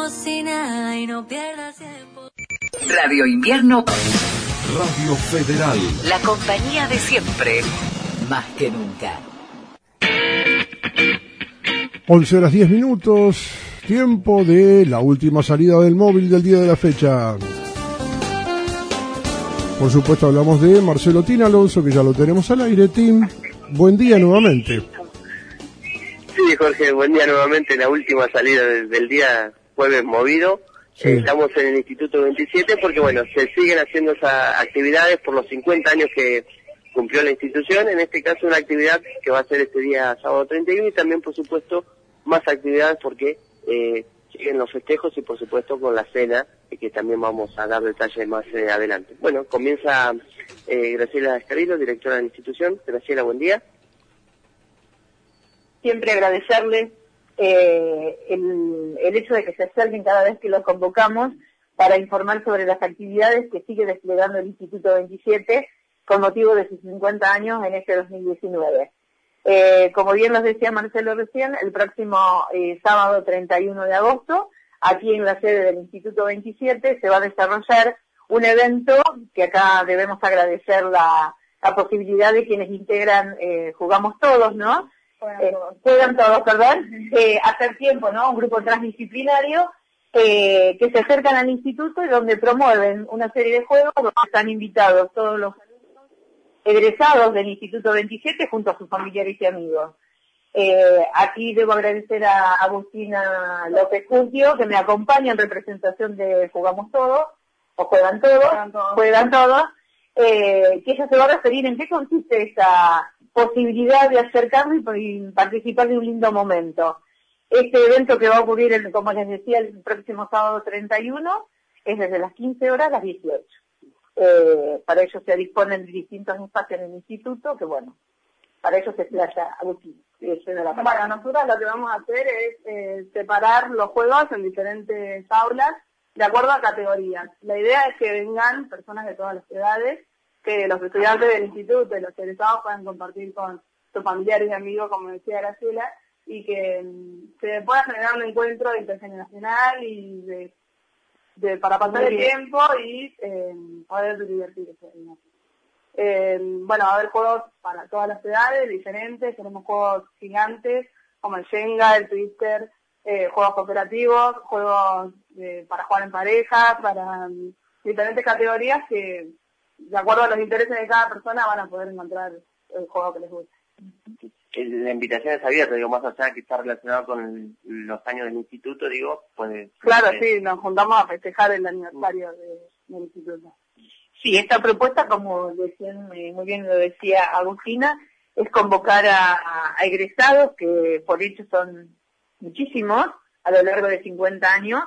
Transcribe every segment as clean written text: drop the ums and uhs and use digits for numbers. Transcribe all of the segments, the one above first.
como si nada y no pierdas tiempo. Radio Invierno. Radio Federal. La compañía de siempre. Más que nunca. 11:10, tiempo de la última salida del móvil del día de la fecha. Por supuesto hablamos de Marcelo Tin Alonso, que ya lo tenemos al aire. Tim, buen día nuevamente. Sí, Jorge, buen día nuevamente, la última salida del día jueves movido. Sí. Estamos en el Instituto 27 porque, bueno, se siguen haciendo esas actividades por los 50 años que cumplió la institución. En este caso una actividad que va a ser este día sábado 31 y también, por supuesto, más actividades porque siguen los festejos y, por supuesto, con la cena, que también vamos a dar detalles más adelante. Bueno, comienza Graciela Escarilo, directora de la institución. Graciela, buen día. Siempre agradecerles el hecho de que se acerquen cada vez que los convocamos para informar sobre las actividades que sigue desplegando el Instituto 27 con motivo de sus 50 años en este 2019. Como bien nos decía Marcelo recién, el próximo sábado 31 de agosto, aquí en la sede del Instituto 27, se va a desarrollar un evento que acá debemos agradecer la posibilidad de quienes integran Jugamos Todos, ¿no? Juegan todos, perdón, hacer tiempo, ¿no? Un grupo transdisciplinario que se acercan al instituto y donde promueven una serie de juegos donde están invitados todos los egresados del Instituto 27 junto a sus familiares y amigos. Aquí debo agradecer a Agustina López Juntio, que me acompaña en representación de Jugamos Todos, o Juegan Todos, que ella se va a referir en qué consiste esa posibilidad de acercarme y participar de un lindo momento. Este evento que va a ocurrir, como les decía, el próximo sábado 31, es desde las 15 horas a las 18. Para ello se disponen de distintos espacios en el instituto, que bueno, para ello se explaya Agustín. Bueno, nosotros lo que vamos a hacer es separar los juegos en diferentes aulas de acuerdo a categorías. La idea es que vengan personas de todas las edades, que los estudiantes del instituto y los egresados puedan compartir con sus familiares y amigos, como decía Graciela, y que se pueda generar un encuentro intergeneracional y para pasar el tiempo y poder divertirse. Bueno, va a haber juegos para todas las edades, diferentes. Tenemos juegos gigantes, como el Jenga, el Twister, juegos cooperativos, juegos para jugar en pareja, para diferentes categorías que, de acuerdo a los intereses de cada persona, van a poder encontrar el juego que les guste. La invitación es abierta, digo, más allá que está relacionado con los años del instituto, digo, pues... Claro, sí, nos juntamos a festejar el aniversario del instituto. Sí, esta propuesta, como decían, muy bien lo decía Agustina, es convocar a egresados, que por hecho son muchísimos, a lo largo de 50 años,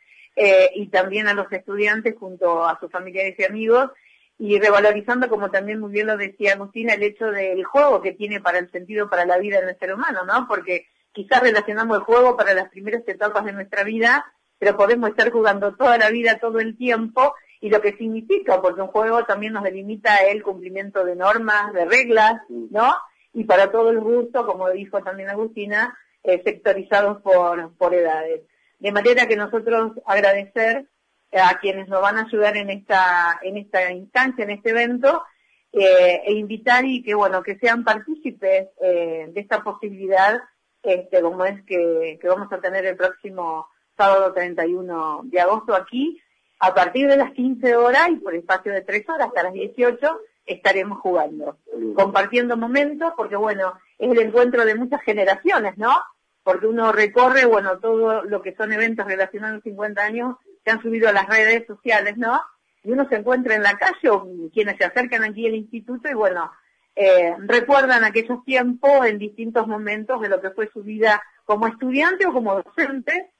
y también a los estudiantes junto a sus familiares y amigos, y revalorizando, como también muy bien lo decía Agustina, el hecho del juego que tiene para el sentido para la vida del ser humano, ¿no? Porque quizás relacionamos el juego para las primeras etapas de nuestra vida, pero podemos estar jugando toda la vida, todo el tiempo, y lo que significa, porque un juego también nos delimita el cumplimiento de normas, de reglas, ¿no? Y para todo el gusto, como dijo también Agustina, sectorizados por edades. De manera que nosotros agradecer a quienes nos van a ayudar en esta instancia, en este evento, e invitar y que bueno, que sean partícipes de esta posibilidad, como es que vamos a tener el próximo sábado 31 de agosto aquí, a partir de las 15 horas y por espacio de 3 horas hasta las 18 estaremos jugando, compartiendo momentos, porque bueno, es el encuentro de muchas generaciones, ¿no? Porque uno recorre, bueno, todo lo que son eventos relacionados a los 50 años, se han subido a las redes sociales, ¿no? Y uno se encuentra en la calle, o quienes se acercan aquí al instituto, y bueno, recuerdan aquellos tiempos en distintos momentos de lo que fue su vida como estudiante o como docente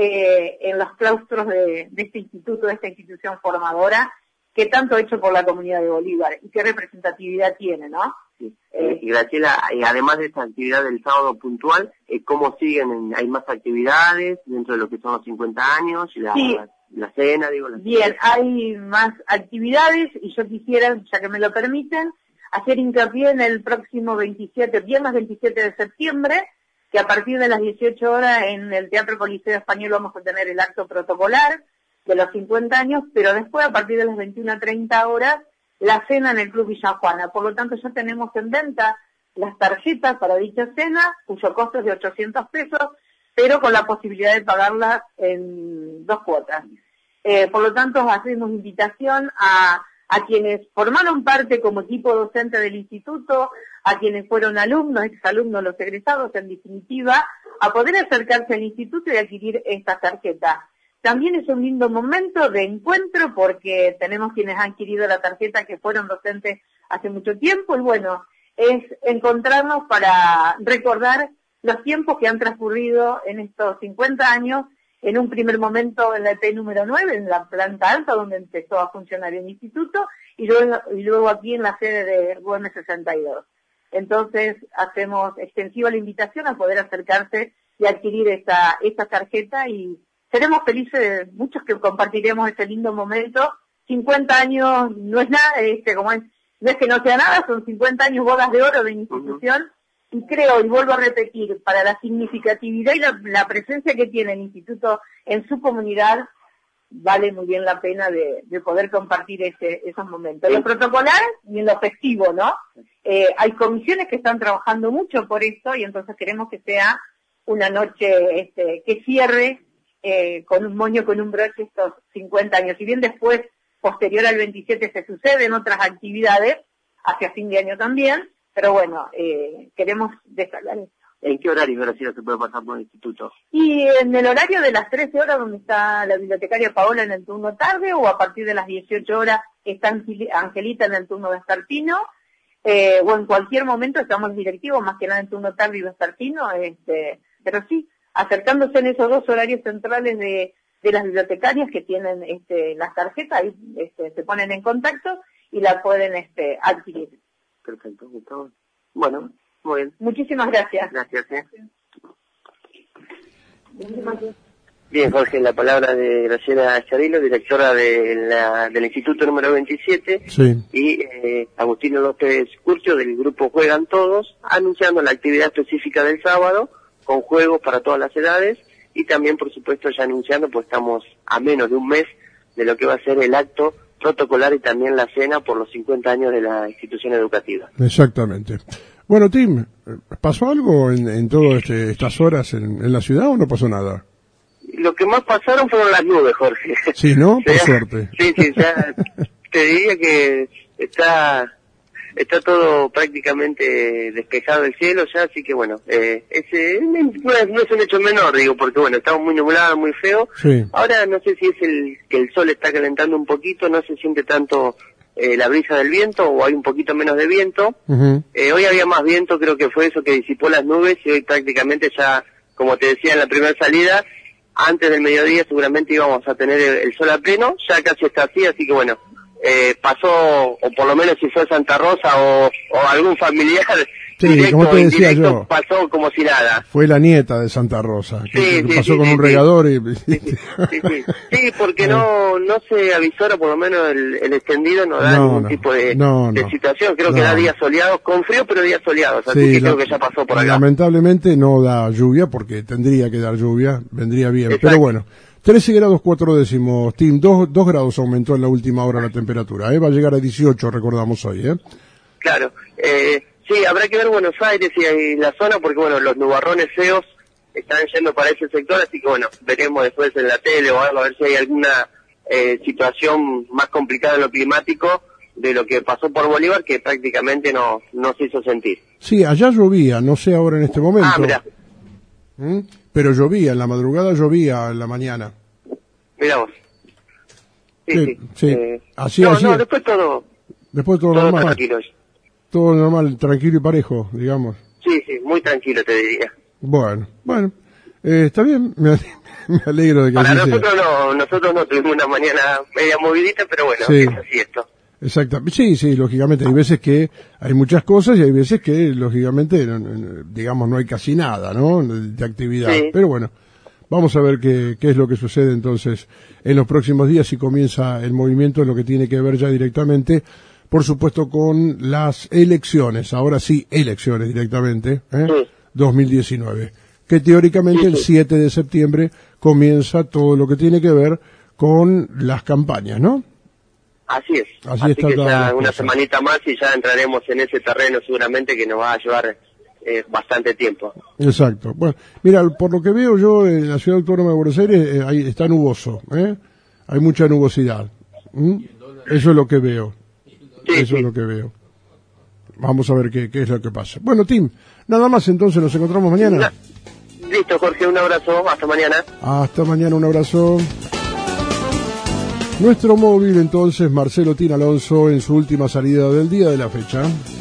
en los claustros de este instituto, de esta institución formadora, que tanto ha hecho por la comunidad de Bolívar, y qué representatividad tiene, ¿no? Sí. Y Graciela, además de esta actividad del sábado puntual, ¿cómo siguen? ¿Hay más actividades dentro de lo que son los 50 años? Sí. La cena, digo. Bien, hay más actividades y yo quisiera, ya que me lo permiten, hacer hincapié en el próximo viernes 27 de septiembre, que a partir de las 18 horas en el Teatro Coliseo Español vamos a tener el acto protocolar de los 50 años, pero después a partir de las 21:30 horas la cena en el Club Villa Juana. Por lo tanto ya tenemos en venta las tarjetas para dicha cena, cuyo costo es de 800 pesos, pero con la posibilidad de pagarlas en 2 cuotas. Por lo tanto, hacemos invitación a quienes formaron parte como equipo docente del instituto, a quienes fueron alumnos, exalumnos, los egresados, en definitiva, a poder acercarse al instituto y adquirir esta tarjeta. También es un lindo momento de encuentro porque tenemos quienes han adquirido la tarjeta que fueron docentes hace mucho tiempo y bueno, es encontrarnos para recordar los tiempos que han transcurrido en estos 50 años, en un primer momento en la EP número 9, en la planta alta, donde empezó a funcionar el instituto, y luego aquí en la sede de UM 62. Entonces, hacemos extensiva la invitación a poder acercarse y adquirir esta tarjeta, y seremos felices, muchos que compartiremos este lindo momento. 50 años no es nada, no es que no sea nada, son 50 años bodas de oro de institución, y creo, y vuelvo a repetir, para la significatividad y la presencia que tiene el instituto en su comunidad, vale muy bien la pena de poder compartir esos momentos. En lo protocolar y en lo festivo, ¿no? Hay comisiones que están trabajando mucho por esto, y entonces queremos que sea una noche que cierre con un moño, con un broche estos 50 años. Si bien después, posterior al 27, se suceden otras actividades, hacia fin de año también, pero bueno, queremos destacar esto. ¿En qué horario, Graciela, se puede pasar por el instituto? Y en el horario de las 13 horas, donde está la bibliotecaria Paola en el turno tarde, o a partir de las 18 horas está Angelita en el turno vespertino, o en cualquier momento estamos los directivos, más que nada en turno tarde y vespertino, pero sí, acercándose en esos 2 horarios centrales de las bibliotecarias que tienen las tarjetas, ahí se ponen en contacto y la pueden adquirir. Perfecto, Gustavo. Bueno, muy bien. Muchísimas gracias. Gracias, Bien, Jorge, la palabra de Graciela Charilo, directora del Instituto número 27, sí. Y Agustino López Curcio del grupo Juegan Todos, anunciando la actividad específica del sábado, con juegos para todas las edades, y también, por supuesto, ya anunciando, pues estamos a menos de un mes de lo que va a ser el acto protocolar y también la cena por los 50 años de la institución educativa. Exactamente. Bueno, Tim, ¿pasó algo en todas estas horas en la ciudad o no pasó nada? Lo que más pasaron fueron las nubes, Jorge. Sí, ¿no? Por suerte. Sí, ya te diría que está todo prácticamente despejado el cielo ya, así que bueno, ese no es un hecho menor, digo, porque bueno, estamos muy nublados, muy feo. Sí. Ahora no sé si es que el sol está calentando un poquito, no se siente tanto la brisa del viento, o hay un poquito menos de viento. Uh-huh. Hoy había más viento, creo que fue eso que disipó las nubes, y hoy prácticamente ya, como te decía en la primera salida, antes del mediodía seguramente íbamos a tener el sol a pleno, ya casi está así que bueno, pasó, o por lo menos si fue Santa Rosa o algún familiar, sí, directo como te o decía indirecto, yo, pasó como si nada. fue la nieta de Santa Rosa, que pasó con un regador y... Sí, porque no se avisora, por lo menos el extendido no da ningún tipo de situación, creo que da días soleados, con frío pero días soleados, así que creo que ya pasó por acá. Lamentablemente no da lluvia, porque tendría que dar lluvia, vendría bien, exacto. Pero bueno, 13 grados 4 décimos, Tim, 2 grados aumentó en la última hora la temperatura, va a llegar a 18, recordamos hoy, Claro, sí, habrá que ver Buenos Aires y la zona, porque bueno, los nubarrones feos están yendo para ese sector, así que bueno, veremos después en la tele o algo, a ver si hay alguna situación más complicada en lo climático de lo que pasó por Bolívar, que prácticamente no se hizo sentir. Sí, allá llovía, no sé ahora en este momento. Mirá. Pero llovía, en la madrugada llovía en la mañana. Mirá vos. Sí. Así. Después todo normal. tranquilo. Todo normal, tranquilo y parejo, digamos. Sí, muy tranquilo te diría. Bueno, está bien, me alegro de que para así nosotros no tuvimos una mañana media movidita, pero bueno, sí. Es así esto. Exactamente, sí, lógicamente hay veces que hay muchas cosas y hay veces que lógicamente, digamos, no hay casi nada, ¿no?, de actividad. Sí. Pero bueno, vamos a ver qué es lo que sucede entonces en los próximos días, si comienza el movimiento en lo que tiene que ver ya directamente, por supuesto, con las elecciones, ahora sí, elecciones directamente, Sí. 2019. que teóricamente el 7 de septiembre comienza todo lo que tiene que ver con las campañas, ¿no? Así es. Así está que ya una cosa. semanita más y ya entraremos en ese terreno seguramente que nos va a llevar bastante tiempo. Exacto. Bueno, mira, por lo que veo yo en la Ciudad Autónoma de Buenos Aires ahí está nuboso, ¿eh? Hay mucha nubosidad. Eso es lo que veo. Eso es lo que veo. Vamos a ver qué es lo que pasa. Bueno, Tim, nada más entonces, nos encontramos mañana. Listo, Jorge, un abrazo, hasta mañana. Hasta mañana, un abrazo. Nuestro móvil entonces, Marcelo Tin Alonso, en su última salida del día de la fecha.